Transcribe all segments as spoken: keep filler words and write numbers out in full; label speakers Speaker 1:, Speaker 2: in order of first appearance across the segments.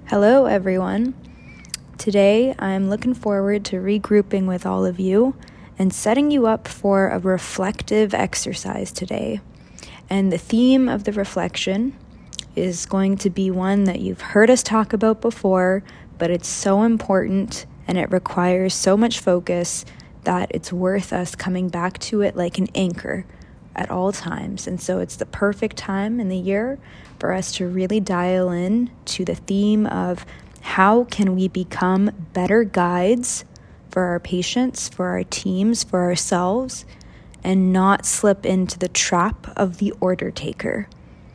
Speaker 1: Hello, everyone. Today, I'm looking forward to regrouping with all of you and setting you up for a reflective exercise today. And the theme of the reflection is going to be one that you've heard us talk about before, but it's so important and it requires so much focus that it's worth us coming back to it like an anchor at all times. And so it's the perfect time in the year for us to really dial in to the theme of how can we become better guides for our patients, for our teams, for ourselves, and not slip into the trap of the order taker.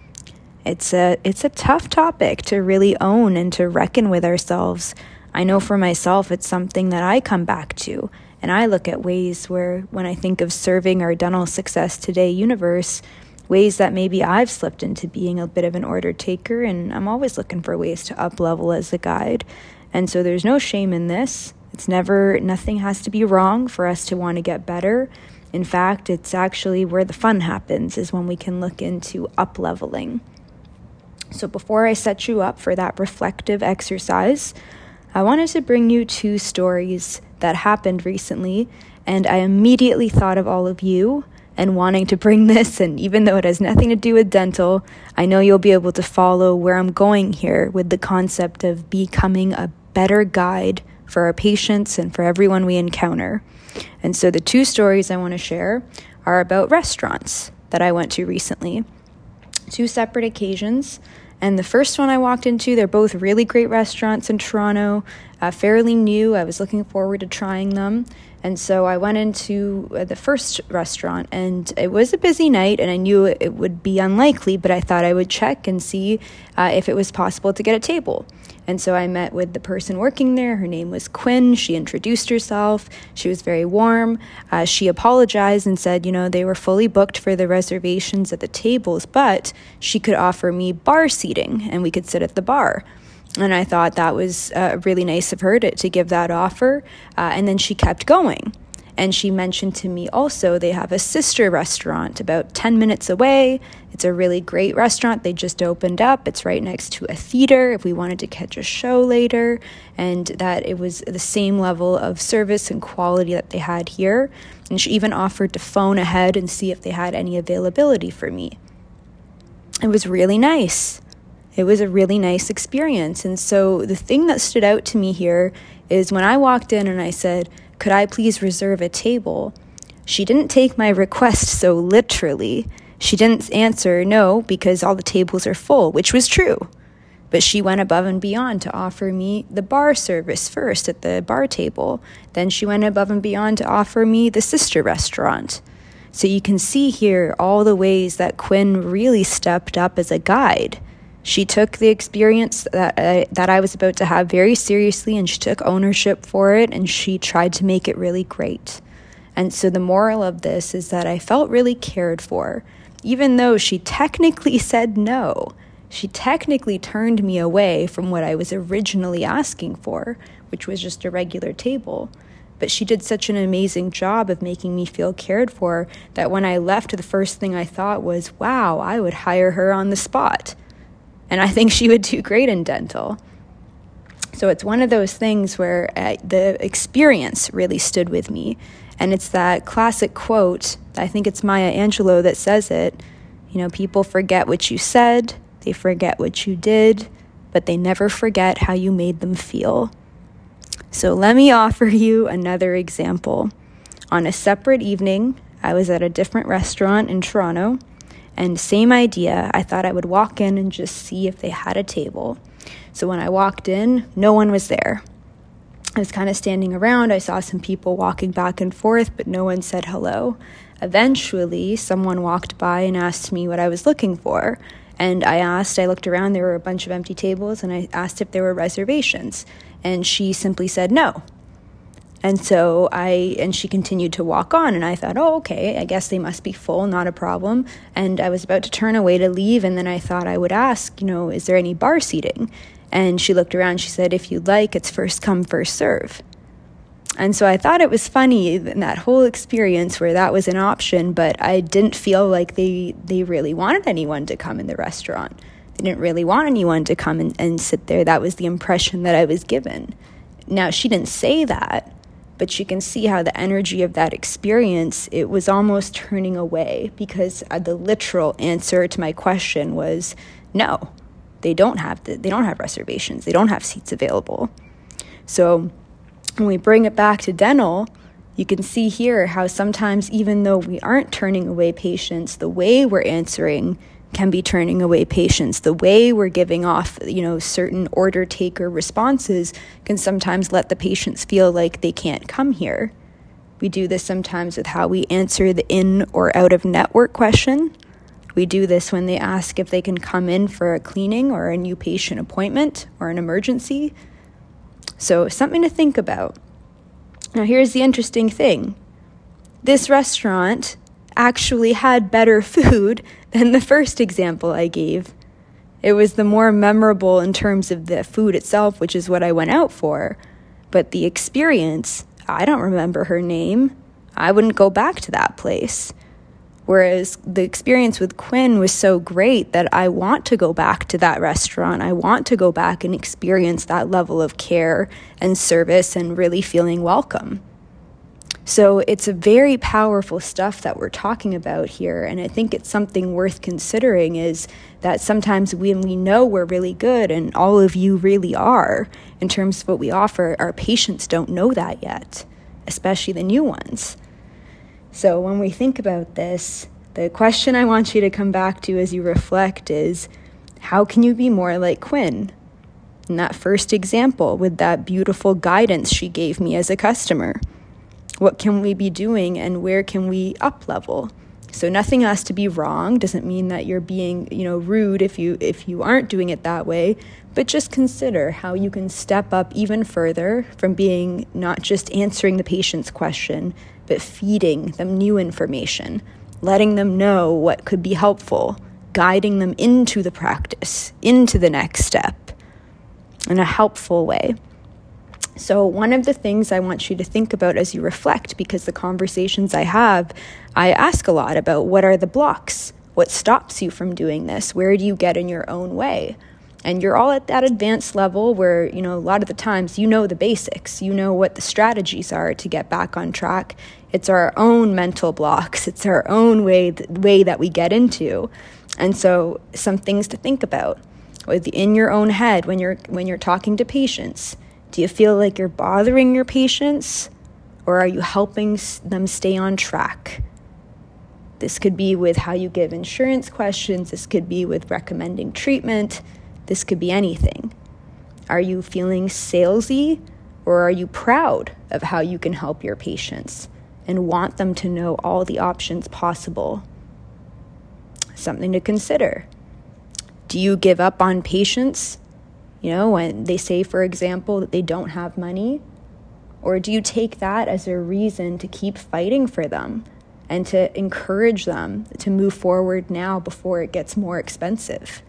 Speaker 1: It's a it's a tough topic to really own and to reckon with ourselves. I know for myself, it's something that I come back to, and I look at ways where, when I think of serving our Dental Success Today universe, ways that maybe I've slipped into being a bit of an order taker, and I'm always looking for ways to up level as a guide. And so there's no shame in this. It's never, nothing has to be wrong for us to want to get better. In fact, it's actually where the fun happens, is when we can look into up leveling. So before I set you up for that reflective exercise, I wanted to bring you two stories that happened recently, and I immediately thought of all of you and wanting to bring this, and even though it has nothing to do with dental, I know you'll be able to follow where I'm going here with the concept of becoming a better guide for our patients and for everyone we encounter. And so the two stories I want to share are about restaurants that I went to recently. Two separate occasions. And the first one I walked into, they're both really great restaurants in Toronto, uh, fairly new. I was looking forward to trying them. And so I went into uh, the first restaurant, and it was a busy night, and I knew it would be unlikely, but I thought I would check and see uh, if it was possible to get a table. And so I met with the person working there. Her name was Quinn. She introduced herself. She was very warm. Uh, she apologized and said, you know, they were fully booked for the reservations at the tables, but she could offer me bar seating and we could sit at the bar. And I thought that was uh, really nice of her to, to give that offer. Uh, and then she kept going. And she mentioned to me also they have a sister restaurant about ten minutes away. It's a really great restaurant. They just opened up. It's right next to a theater if we wanted to catch a show later. And that it was the same level of service and quality that they had here. And she even offered to phone ahead and see if they had any availability for me. It was really nice. It was a really nice experience. And so the thing that stood out to me here is when I walked in and I said, could I please reserve a table? She didn't take my request so literally. She didn't answer no because all the tables are full, which was true. But she went above and beyond to offer me the bar service first at the bar table. Then she went above and beyond to offer me the sister restaurant. So you can see here all the ways that Quinn really stepped up as a guide. She took the experience that I, that I was about to have very seriously, and she took ownership for it, and she tried to make it really great. And so the moral of this is that I felt really cared for, even though she technically said no. She technically turned me away from what I was originally asking for, which was just a regular table. But she did such an amazing job of making me feel cared for that when I left, the first thing I thought was, wow, I would hire her on the spot. And I think she would do great in dental. So it's one of those things where uh, the experience really stood with me. And it's that classic quote, I think it's Maya Angelou that says it, you know, people forget what you said, they forget what you did, but they never forget how you made them feel. So let me offer you another example. On a separate evening, I was at a different restaurant in Toronto. And same idea, I thought I would walk in and just see if they had a table. So when I walked in, no one was there. I was kind of standing around. I saw some people walking back and forth, but no one said hello. Eventually, someone walked by and asked me what I was looking for. And I asked, I looked around, there were a bunch of empty tables, and I asked if there were reservations. And she simply said no. And so I, and she continued to walk on, and I thought, oh, okay, I guess they must be full, not a problem. And I was about to turn away to leave, and then I thought I would ask, you know, is there any bar seating? And she looked around, she said, if you'd like, it's first come, first serve. And so I thought it was funny in that whole experience where that was an option, but I didn't feel like they, they really wanted anyone to come in the restaurant. didn't really want anyone to come and, and sit there. That was the impression that I was given. Now, she didn't say that, but you can see how the energy of that experience, it was almost turning away, because the literal answer to my question was, no, they don't have the, they don't have reservations. They don't have seats available. So when we bring it back to dental, you can see here how sometimes, even though we aren't turning away patients, the way we're answering can be turning away patients. The way we're giving off, you know, certain order taker responses can sometimes let the patients feel like they can't come here. We do this sometimes with how we answer the in or out of network question. We do this when they ask if they can come in for a cleaning or a new patient appointment or an emergency. So something to think about. Now, here's the interesting thing. This restaurant actually had better food than the first example I gave. It was the more memorable in terms of the food itself, which is what I went out for. But the experience, I don't remember her name. I wouldn't go back to that place. Whereas the experience with Quinn was so great that I want to go back to that restaurant. I want to go back and experience that level of care and service and really feeling welcome. So it's a very powerful stuff that we're talking about here. And I think it's something worth considering, is that sometimes when we know we're really good, and all of you really are, in terms of what we offer, our patients don't know that yet, especially the new ones. So when we think about this, the question I want you to come back to as you reflect is, how can you be more like Quinn? In that first example, with that beautiful guidance she gave me as a customer. What can we be doing, and where can we up level? So nothing has to be wrong. Doesn't mean that you're being, you know, rude if you if you aren't doing it that way, but just consider how you can step up even further from being not just answering the patient's question, but feeding them new information, letting them know what could be helpful, guiding them into the practice, into the next step in a helpful way. So one of the things I want you to think about as you reflect, because the conversations I have, I ask a lot about what are the blocks? What stops you from doing this? Where do you get in your own way? And you're all at that advanced level where, you know, a lot of the times you know the basics. You know what the strategies are to get back on track. It's our own mental blocks. It's our own way, th- way that we get into. And so some things to think about in your own head when you're when you're talking to patients. Do you feel like you're bothering your patients, or are you helping them stay on track? This could be with how you give insurance questions. This could be with recommending treatment. This could be anything. Are you feeling salesy, or are you proud of how you can help your patients and want them to know all the options possible? Something to consider. Do you give up on patients? You know, when they say, for example, that they don't have money? Or do you take that as a reason to keep fighting for them and to encourage them to move forward now before it gets more expensive?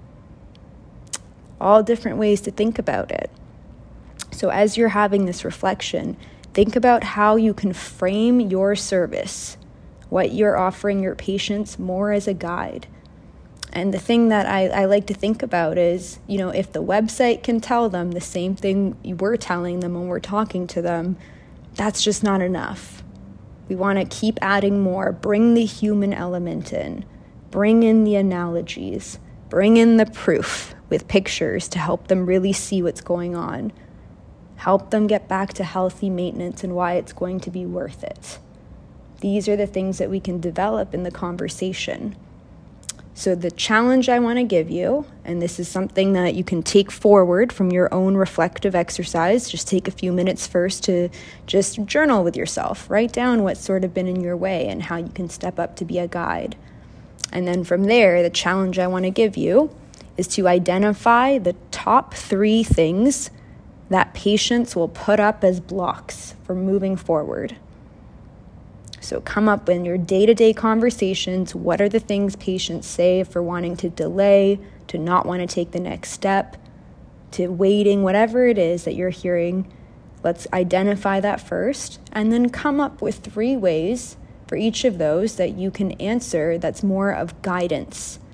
Speaker 1: All different ways to think about it. So as you're having this reflection, think about how you can frame your service, what you're offering your patients, more as a guide. And the thing that I, I like to think about is, you know, if the website can tell them the same thing we're telling them when we're talking to them, that's just not enough. We want to keep adding more. Bring the human element in. Bring in the analogies. Bring in the proof with pictures to help them really see what's going on. Help them get back to healthy maintenance and why it's going to be worth it. These are the things that we can develop in the conversation. So the challenge I want to give you, and this is something that you can take forward from your own reflective exercise, just take a few minutes first to just journal with yourself. Write down what's sort of been in your way and how you can step up to be a guide. And then from there, the challenge I want to give you is to identify the top three things that patients will put up as blocks for moving forward. So come up in your day-to-day conversations. What are the things patients say for wanting to delay, to not want to take the next step, to waiting, whatever it is that you're hearing? Let's identify that first, and then come up with three ways for each of those that you can answer that's more of guidance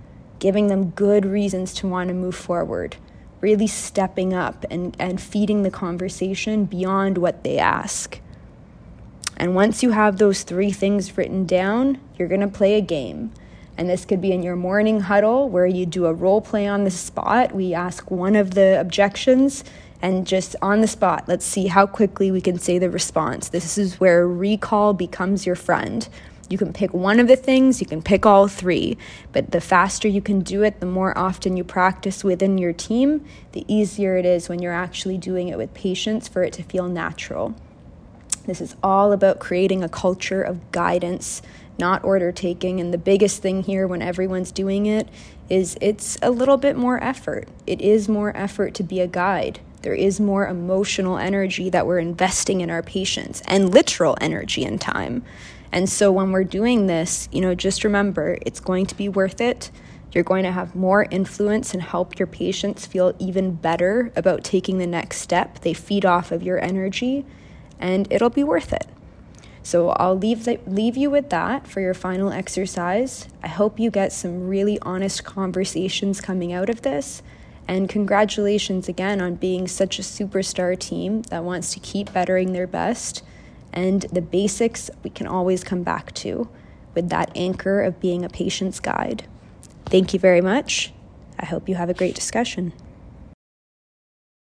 Speaker 1: giving them good reasons to want to move forward, really stepping up and, and feeding the conversation beyond what they ask. And once you have those three things written down, you're going to play a game. And this could be in your morning huddle where you do a role play on the spot. We ask one of the objections and just on the spot, let's see how quickly we can say the response. This is where recall becomes your friend. You can pick one of the things, you can pick all three, but the faster you can do it, the more often you practice within your team, the easier it is when you're actually doing it with patients for it to feel natural. This is all about creating a culture of guidance, not order taking. And the biggest thing here when everyone's doing it is it's a little bit more effort. It is more effort to be a guide. There is more emotional energy that we're investing in our patients and literal energy and time. And so when we're doing this, you know, just remember, it's going to be worth it. You're going to have more influence and help your patients feel even better about taking the next step. They feed off of your energy, and it'll be worth it. So I'll leave the, leave you with that for your final exercise. I hope you get some really honest conversations coming out of this. And congratulations again on being such a superstar team that wants to keep bettering their best. And the basics we can always come back to with that anchor of being a patient's guide. Thank you very much. I hope you have a great discussion.